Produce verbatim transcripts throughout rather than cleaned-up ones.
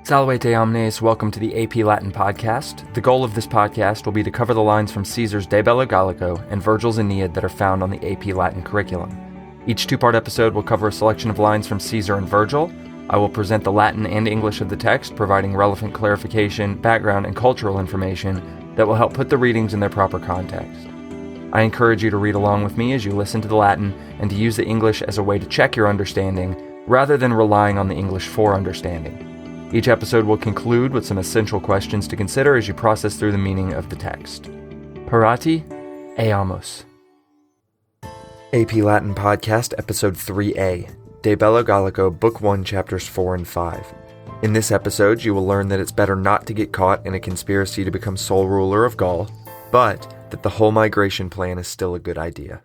Salvete omnes, welcome to the A P Latin podcast. The goal of this podcast will be to cover the lines from Caesar's De Bello Gallico and Virgil's Aeneid that are found on the A P Latin curriculum. Each two-part episode will cover a selection of lines from Caesar and Virgil. I will present the Latin and English of the text, providing relevant clarification, background, and cultural information that will help put the readings in their proper context. I encourage you to read along with me as you listen to the Latin and to use the English as a way to check your understanding, rather than relying on the English for understanding. Each episode will conclude with some essential questions to consider as you process through the meaning of the text. Parati, eamus. A P Latin Podcast, Episode three A, De Bello Gallico, Book one, Chapters four and five. In this episode, you will learn that it's better not to get caught in a conspiracy to become sole ruler of Gaul, but that the whole migration plan is still a good idea.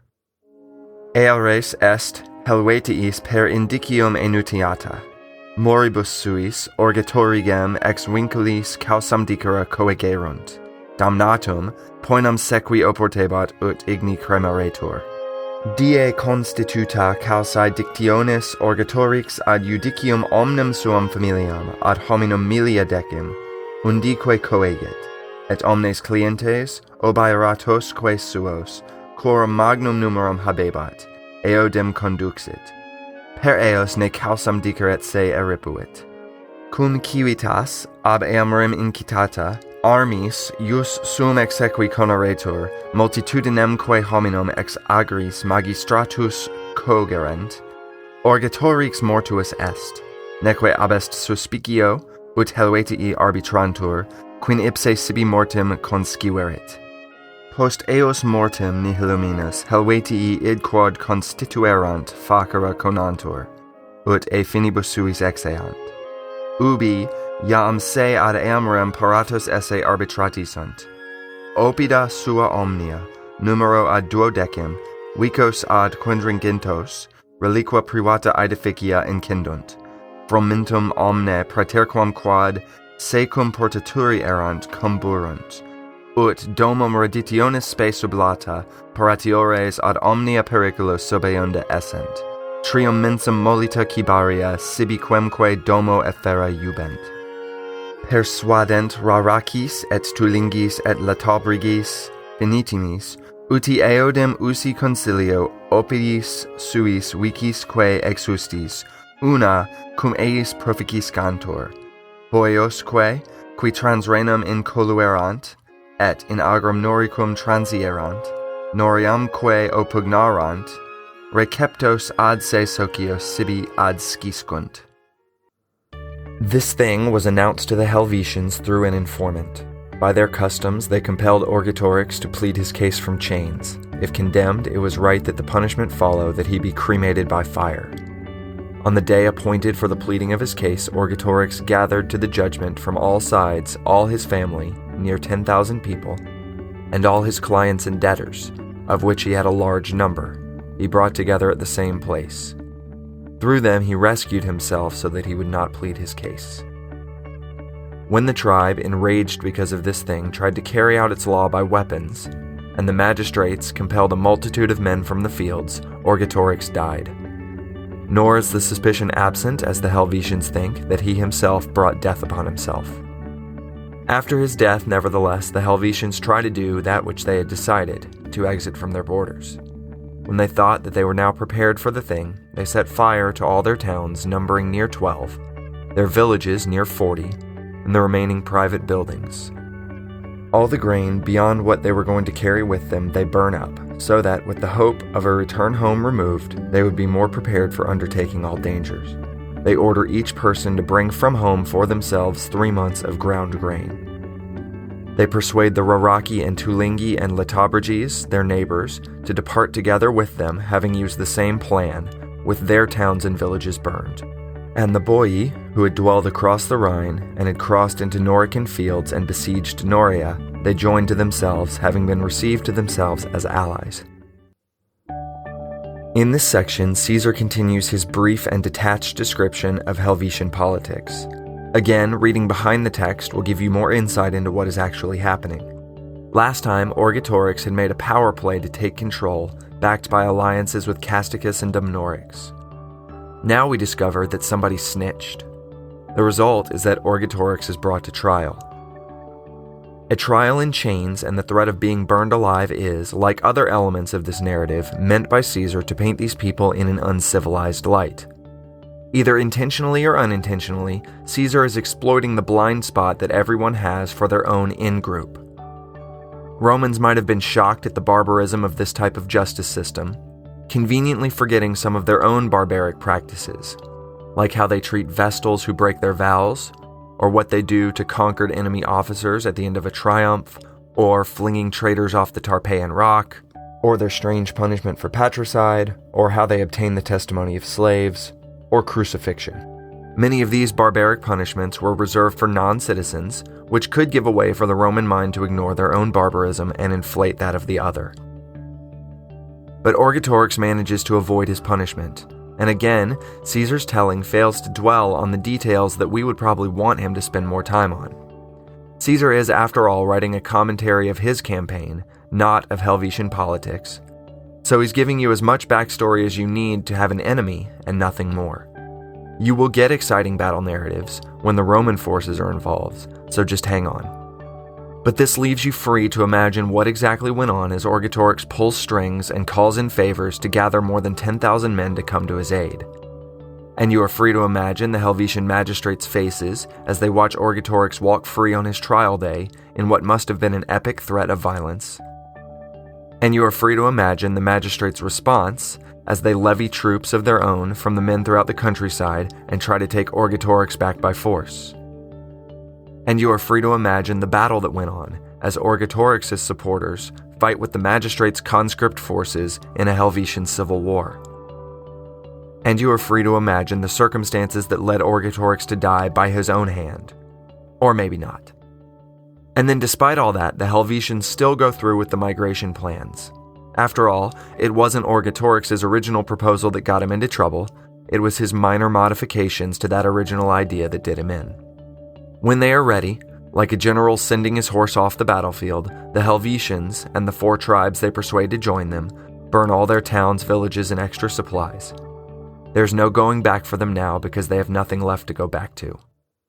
Ea res est Helvetiis per indicium enutiata. Moribus suis, orgetorigem ex vinculis causam dicere coegerunt. Damnatum, poenam sequi oportebat ut igni cremaretur. Die constituta causae dictionis orgetorix ad judicium omnem suam familiam ad hominum milia decim, undique coegit, et omnes clientes, obiratosque suos, quorum magnum numerum habebat, eodem conduxit. Per eos ne causam diceret se eripuit. Cum civitas, ab eam rem incitata, armis, ius sum exequi conaretur, multitudinemque hominum ex agris magistratus cogerent, orgetorix mortuus est, neque abest suspicio, ut Helvetii arbitrantur, quin ipse sibi mortem consciverit. Post eos mortem nihil minus Helvetii id quod constituerant facere conantur, ut e finibus suis exeant. Ubi, iam se ad eamrem paratus esse arbitrati sunt. Opida sua omnia, numero ad duodecim, vicos ad quadringentos, reliqua privata aedificia incendunt. Fromentum omne praeterquam quad secum portaturi erant comburunt. Ut domum reditionis spe sublata, paratiores ad omnia periculos subeunda essent. Trium mensum molita cibaria sibi quemque domo effera iubent. Persuadent raracis et tulingis et latabrigis finitimis, uti eodem usi concilio opidis suis vicisque exustis, una cum eis proficiscantur. Hoiosque, qui trans renum incoluerant, et in agrum noricum transierant, noriamque opugnarant, receptos ad se socios sibi adsciscunt. This thing was announced to the Helvetians through an informant. By their customs, they compelled Orgetorix to plead his case from chains. If condemned, it was right that the punishment follow that he be cremated by fire. On the day appointed for the pleading of his case, Orgetorix gathered to the judgment from all sides all his family, near ten thousand people, and all his clients and debtors, of which he had a large number, he brought together at the same place. Through them he rescued himself so that he would not plead his case. When the tribe, enraged because of this thing, tried to carry out its law by weapons, and the magistrates compelled a multitude of men from the fields, Orgetorix died. Nor is the suspicion absent, as the Helvetians think, that he himself brought death upon himself. After his death, nevertheless, the Helvetians tried to do that which they had decided, to exit from their borders. When they thought that they were now prepared for the thing, they set fire to all their towns, numbering near twelve, their villages near forty, and the remaining private buildings. All the grain beyond what they were going to carry with them they burn up, so that, with the hope of a return home removed, they would be more prepared for undertaking all dangers. They order each person to bring from home for themselves three months of ground grain. They persuade the Raraki and Tulingi and Latabrigis, their neighbors, to depart together with them, having used the same plan, with their towns and villages burned. And the Boii, who had dwelled across the Rhine, and had crossed into Norican fields and besieged Noria, they joined to themselves, having been received to themselves as allies. In this section, Caesar continues his brief and detached description of Helvetian politics. Again, reading behind the text will give you more insight into what is actually happening. Last time, Orgetorix had made a power play to take control, backed by alliances with Casticus and Dumnorix. Now we discover that somebody snitched. The result is that Orgetorix is brought to trial. A trial in chains and the threat of being burned alive is, like other elements of this narrative, meant by Caesar to paint these people in an uncivilized light. Either intentionally or unintentionally, Caesar is exploiting the blind spot that everyone has for their own in-group. Romans might have been shocked at the barbarism of this type of justice system, conveniently forgetting some of their own barbaric practices, like how they treat Vestals who break their vows, or what they do to conquered enemy officers at the end of a triumph, or flinging traitors off the Tarpeian Rock, or their strange punishment for patricide, or how they obtain the testimony of slaves, or crucifixion. Many of these barbaric punishments were reserved for non-citizens, which could give a way for the Roman mind to ignore their own barbarism and inflate that of the other. But Orgetorix manages to avoid his punishment. And again, Caesar's telling fails to dwell on the details that we would probably want him to spend more time on. Caesar is, after all, writing a commentary of his campaign, not of Helvetian politics. So he's giving you as much backstory as you need to have an enemy and nothing more. You will get exciting battle narratives when the Roman forces are involved, so just hang on. But this leaves you free to imagine what exactly went on as Orgetorix pulls strings and calls in favors to gather more than ten thousand men to come to his aid. And you are free to imagine the Helvetian magistrates' faces as they watch Orgetorix walk free on his trial day in what must have been an epic threat of violence. And you are free to imagine the magistrates' response as they levy troops of their own from the men throughout the countryside and try to take Orgetorix back by force. And you are free to imagine the battle that went on as Orgetorix's supporters fight with the magistrates' conscript forces in a Helvetian civil war. And you are free to imagine the circumstances that led Orgetorix to die by his own hand. Or maybe not. And then despite all that, the Helvetians still go through with the migration plans. After all, it wasn't Orgetorix's original proposal that got him into trouble, it was his minor modifications to that original idea that did him in. When they are ready, like a general sending his horse off the battlefield, the Helvetians and the four tribes they persuade to join them burn all their towns, villages, and extra supplies. There's no going back for them now because they have nothing left to go back to.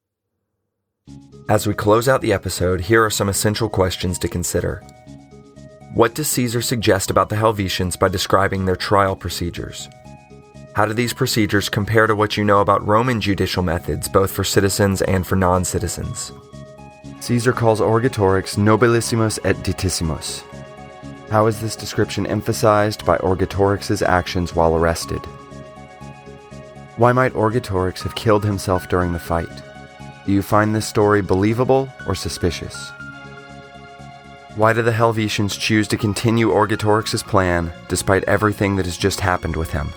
As we close out the episode, here are some essential questions to consider. What does Caesar suggest about the Helvetians by describing their trial procedures? How do these procedures compare to what you know about Roman judicial methods, both for citizens and for non-citizens? Caesar calls Orgetorix nobilissimus et ditissimus. How is this description emphasized by Orgetorix's actions while arrested? Why might Orgetorix have killed himself during the fight? Do you find this story believable or suspicious? Why do the Helvetians choose to continue Orgetorix's plan despite everything that has just happened with him?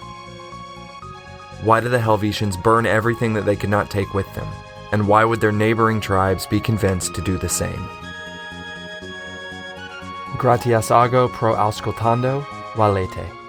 Why do the Helvetians burn everything that they could not take with them? And why would their neighboring tribes be convinced to do the same? Gratias ago pro auscultando, valete.